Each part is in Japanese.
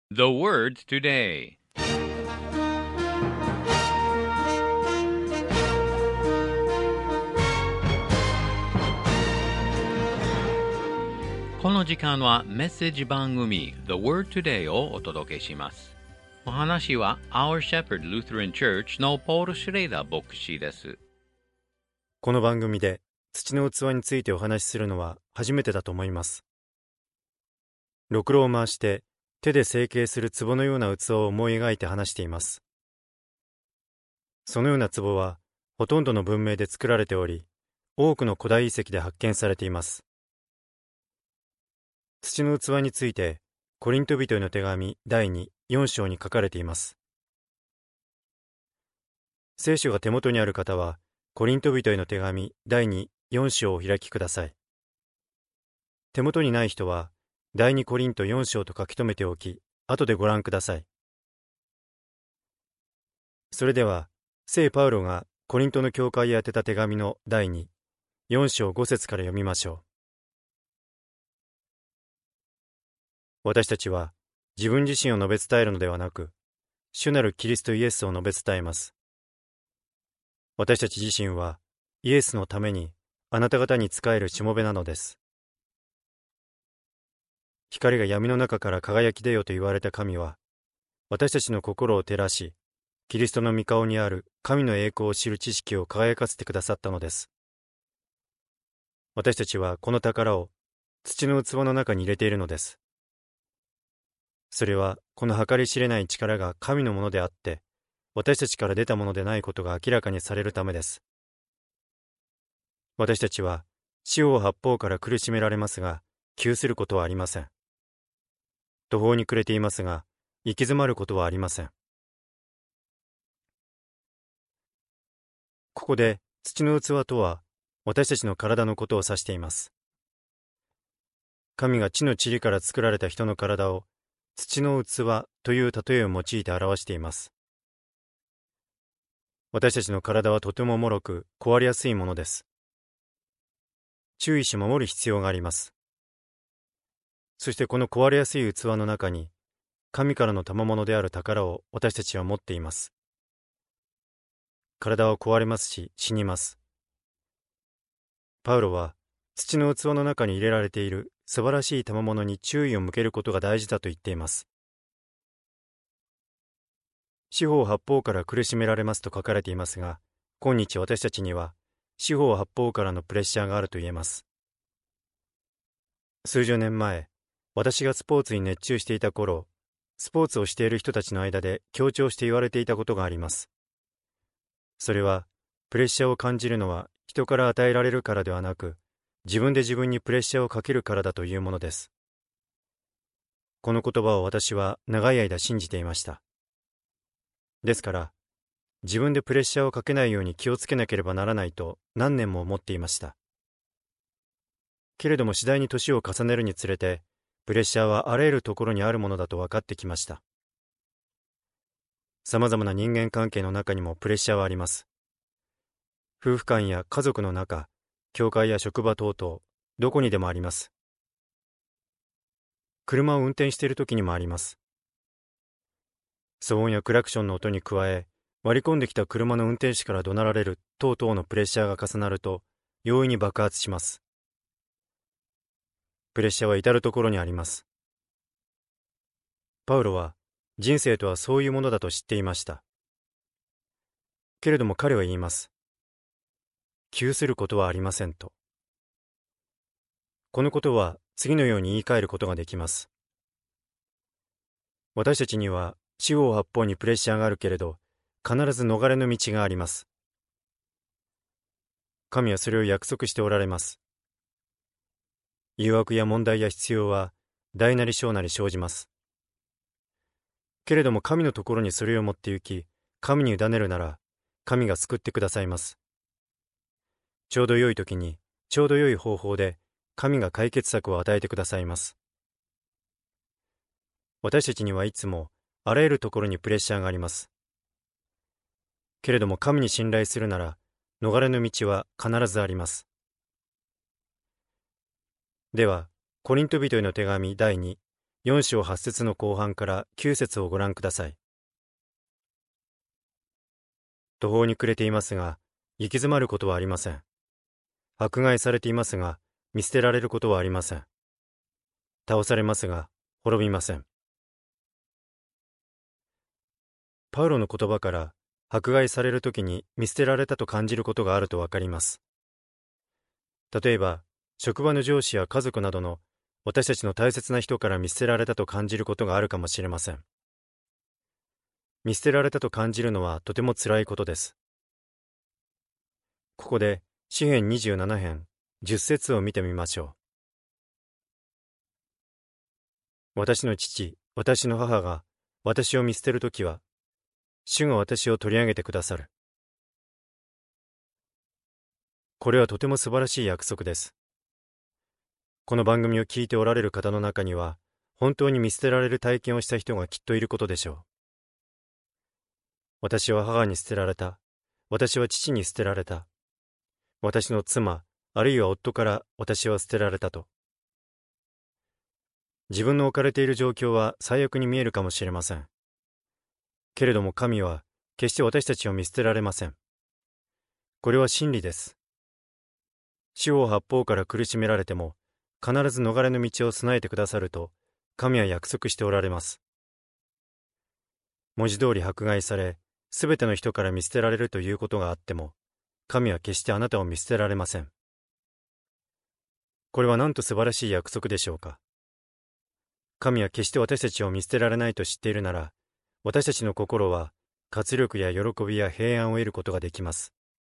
The word today. この時間はメッセージ番組 The Word Today をお届けします。お話は Our Shepherd Lutheran Church のポール・シュレイダー牧師です。 この番組で土の器についてお話しするのは初めてだと思います。ろくろを回して手で成形する壺のような器を思い描いて話しています。そのような壺はほとんどの文明で作られており、多くの古代遺跡で発見されています。土の器についてコリント人への手紙第2、4章に書かれています。聖書が手元にある方はコリント人への手紙第2、4章をお開きください。手元にない人は第2コリント4章と書き留めておき、後でご覧ください。それでは、聖パウロがコリントの教会へ宛てた手紙の第2、4章5節から読みましょう。私たちは自分自身を述べ伝えるのではなく、主なるキリストイエスを述べ伝えます。私たち自身はイエスのためにあなた方に仕えるしもべなのです。光が闇の中から輝き出よと言われた神は、私たちの心を照らし、キリストの御顔にある神の栄光を知る知識を輝かせてくださったのです。私たちはこの宝を土の器の中に入れているのです。それはこの計り知れない力が神のものであって、私たちから出たものでないことが明らかにされるためです。私たちは四方八方から苦しめられますが、窮することはありません。途方に暮れていますが、行き詰まることはありません。ここで土の器とは、私たちの体のことを指しています。神が地の塵から作られた人の体を土の器という例えを用いて表しています。私たちの体はとても脆く壊れやすいものです。注意し守る必要があります。そしてこの壊れやすい器の中に、神からの賜物である宝を私たちは持っています。体は壊れますし死にます。パウロは土の器の中に入れられている素晴らしい賜物に注意を向けることが大事だと言っています。四方八方から苦しめられますと書かれていますが、今日私たちには四方八方からのプレッシャーがあると言えます。数十年前、私がスポーツに熱中していた頃、スポーツをしている人たちの間で強調して言われていたことがあります。それは、プレッシャーを感じるのは人から与えられるからではなく、自分で自分にプレッシャーをかけるからだというものです。この言葉を私は長い間信じていました。ですから、自分でプレッシャーをかけないように気をつけなければならないと何年も思っていました。けれども次第に年を重ねるにつれて、プレッシャーはあらゆるところにあるものだと分かってきました。さまざまな人間関係の中にもプレッシャーはあります。夫婦間や家族の中、教会や職場等々、どこにでもあります。車を運転している時にもあります。騒音やクラクションの音に加え、割り込んできた車の運転手から怒鳴られる等々のプレッシャーが重なると、容易に爆発します。プレッシャーは至るところにあります。パウロは、人生とはそういうものだと知っていました。けれども彼は言います。窮することはありませんと。このことは次のように言い換えることができます。私たちには四方八方にプレッシャーがあるけれど、必ず逃れの道があります。神はそれを約束しておられます。誘惑や問題や必要は大なり小なり生じます。けれども神のところにそれを持って行き、神に委ねるなら、神が救ってくださいます。ちょうど良い時に、ちょうど良い方法で、神が解決策を与えてくださいます。私たちにはいつも、あらゆるところにプレッシャーがあります。けれども神に信頼するなら、逃れの道は必ずあります。では、コリント人への手紙第2、 4章8節の後半から9節をご覧ください。途方に暮れていますが、行き詰まることはありません。迫害されていますが、見捨てられることはありません。倒されますが、滅びません。パウロの言葉から、迫害されるときに見捨てられたと感じることがあるとわかります。例えば、職場の上司や家族などの私たちの大切な人から見捨てられたと感じることがあるかもしれません。見捨てられたと感じるのはとてもつらいことです。ここで詩編27編10節を見てみましょう。私の父、私の母が私を見捨てるときは、主が私を取り上げてくださる。これはとても素晴らしい約束です。この番組を聞いておられる方の中には、本当に見捨てられる体験をした人がきっといることでしょう。私は母に捨てられた。私は父に捨てられた。私の妻、あるいは夫から私は捨てられたと。自分の置かれている状況は最悪に見えるかもしれません。けれども神は決して私たちを見捨てられません。これは真理です。四方八方から苦しめられても、必ず逃れの道を備えてくださると、神は約束しておられます。文字通り迫害され、すべての人から見捨てられるということがあっても、神は決してあなたを見捨てられません。これはなんと素晴らしい約束でしょうか。神は決して私たちを見捨てられないと知っているなら、私たちの心は活力や喜びや平安を得ることができます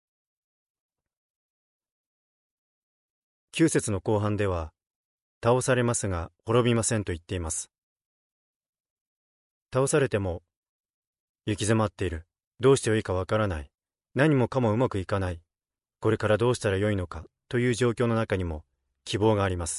。9節の後半では、倒されますが滅びませんと言っています。倒されても、行き詰まっている。どうしてよいかわからない。何もかもうまくいかない。これからどうしたらよいのかという状況の中にも希望があります。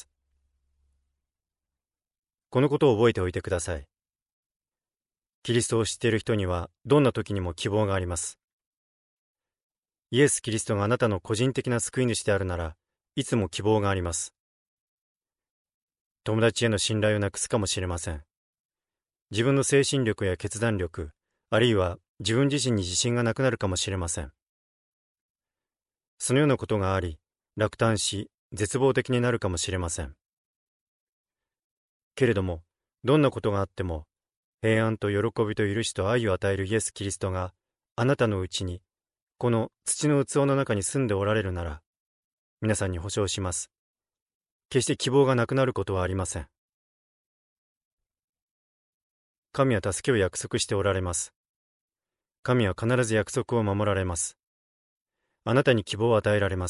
このことを覚えておいてください。キリストを知っている人にはどんな時にも希望があります。イエス・キリストがあなたの個人的な救い主であるなら、いつも希望があります。友達への信頼をなくすかもしれません。自分の精神力や決断力、あるいは自分自身に自信がなくなるかもしれません。そのようなことがあり、落胆し、絶望的になるかもしれません。けれども、どんなことがあっても、平安と喜びと許しと愛を与えるイエス・キリストがあなたのうちに、この土の器の中に住んでおられるなら、皆さんに保証します。決して希望がなくなることはありません。神は助けを約束しておられます。神は必ず約束を守られます。あなたに希望を与えられます。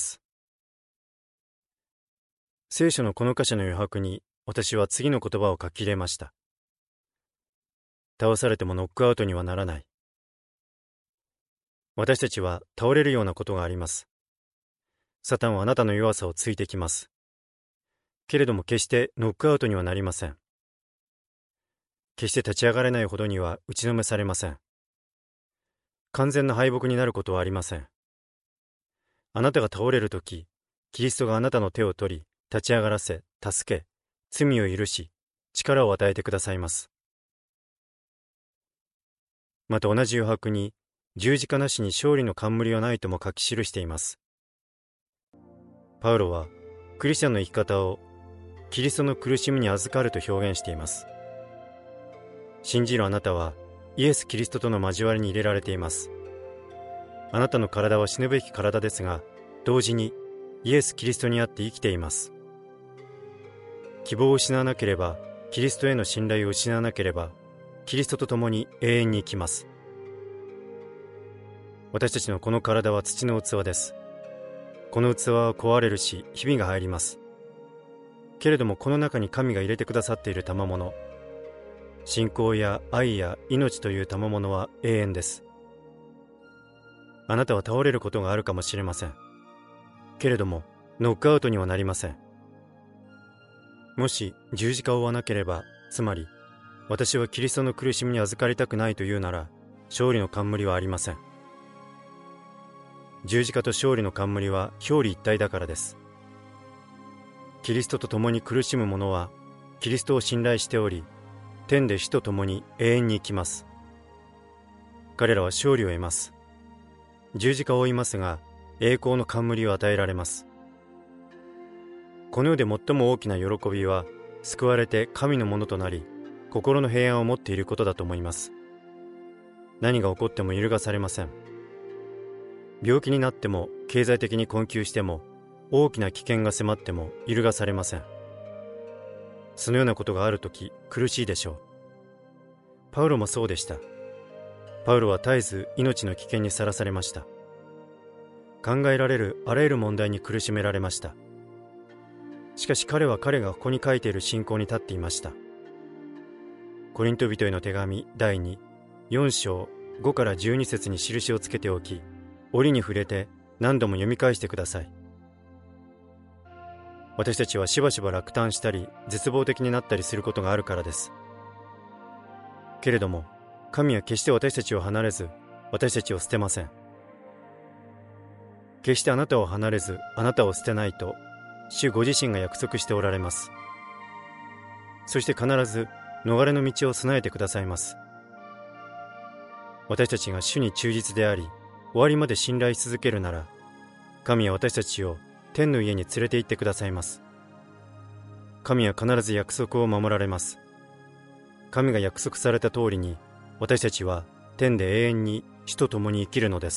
聖書のこの箇所の余白に、私は次の言葉を書き入れました。倒されてもノックアウトにはならない。私たちは倒れるようなことがあります。サタンはあなたの弱さをついてきます。けれども決してノックアウトにはなりません。決して立ち上がれないほどには打ちのめされません。完全な敗北になることはありません。あなたが倒れるとき、キリストがあなたの手を取り、立ち上がらせ、助け、罪を許し、力を与えてくださいます。また同じ余白に、十字架なしに勝利の冠はないとも書き記しています。パウロは、クリスチャンの生き方を、キリストの苦しみに預かると表現しています。信じるあなたは、イエス・キリストとの交わりに入れられています。あなたの体は死ぬべき体ですが、同時にイエス・キリストにあって生きています。希望を失わなければ、キリストへの信頼を失わなければ、キリストと共に永遠に生きます。私たちのこの体は土の器です。この器は壊れるし、ひびが入ります。けれどもこの中に神が入れてくださっている賜物、信仰や愛や命という賜物は永遠です。あなたは倒れることがあるかもしれません。けれどもノックアウトにはなりません。もし十字架を追わなければ、つまり私はキリストの苦しみに預かりたくないというなら、勝利の冠はありません。十字架と勝利の冠は表裏一体だからです。キリストと共に苦しむ者はキリストを信頼しており、 天で死と共に永遠に生きます。彼らは勝利を得ます。十字架を追いますが、栄光の冠を与えられます。この世で最も大きな喜びは、救われて神のものとなり、心の平安を持っていることだと思います。何が起こっても揺るがされません。病気になっても、経済的に困窮しても、大きな危険が迫っても揺るがされません。そのようなことがあるとき、苦しいでしょう。パウロもそうでした。パウロは絶えず命の危険にさらされました。考えられるあらゆる問題に苦しめられました。しかし彼は彼がここに書いている信仰に立っていました。コリント人への手紙第2、4章5から12節に印をつけておき、折に触れて何度も読み返してください。私たちはしばしば落胆したり絶望的になったりすることがあるからです。けれども、神は決して私たちを離れず、私たちを捨てません。決してあなたを離れず、あなたを捨てないと、主ご自身が約束しておられます。そして必ず逃れの道を備えてくださいます。私たちが主に忠実であり、終わりまで信頼し続けるなら、神は私たちを天の家に連れて行ってくださいます。神は必ず約束を守られます。神が約束された通りに、私たちは天で永遠に主と共に生きるのです。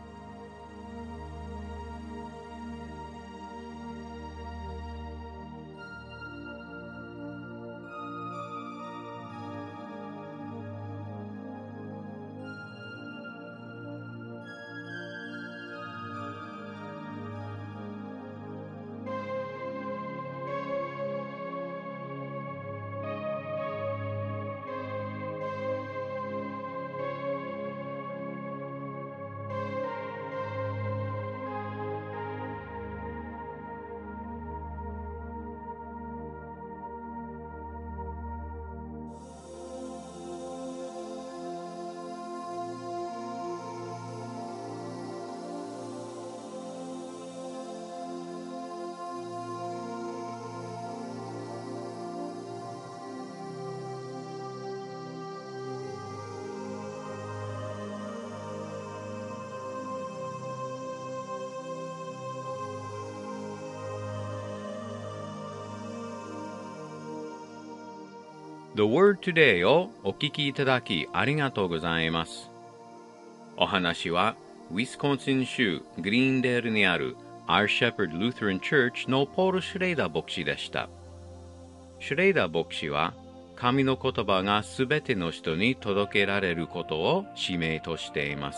The Word Today をお聞きいただきありがとうございます。お話はウィスコンシン州グリーンデールにある Our Shepherd Lutheran Church のポール・シュレイダー牧師でした。シュレイダー牧師は神の言葉がすべての人に届けられることを使命としています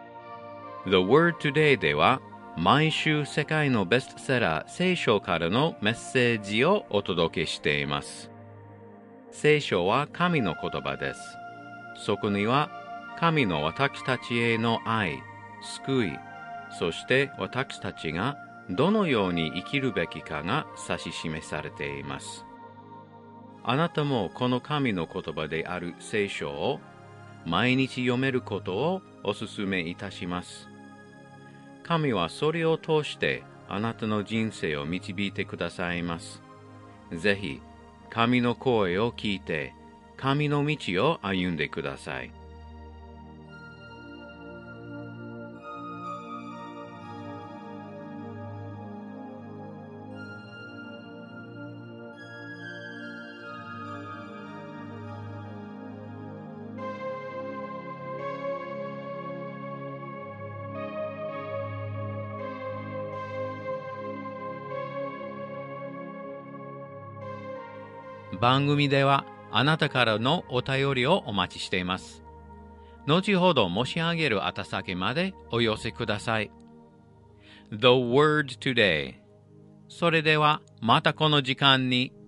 。The Word Today では毎週世界のベストセラー聖書からのメッセージをお届けしています。聖書は神の言葉です。そこには神の私たちへの愛、救い、そして私たちがどのように生きるべきかが指し示されています。あなたもこの神の言葉である聖書を毎日読めることをお勧めいたします。神はそれを通してあなたの人生を導いてくださいます。ぜひ、神の声を聞いて、神の道を歩んでください。番組ではあなたからのお便りをお待ちしています。後ほど申し上げる宛先までお寄せください。The Word Today。それではまたこの時間に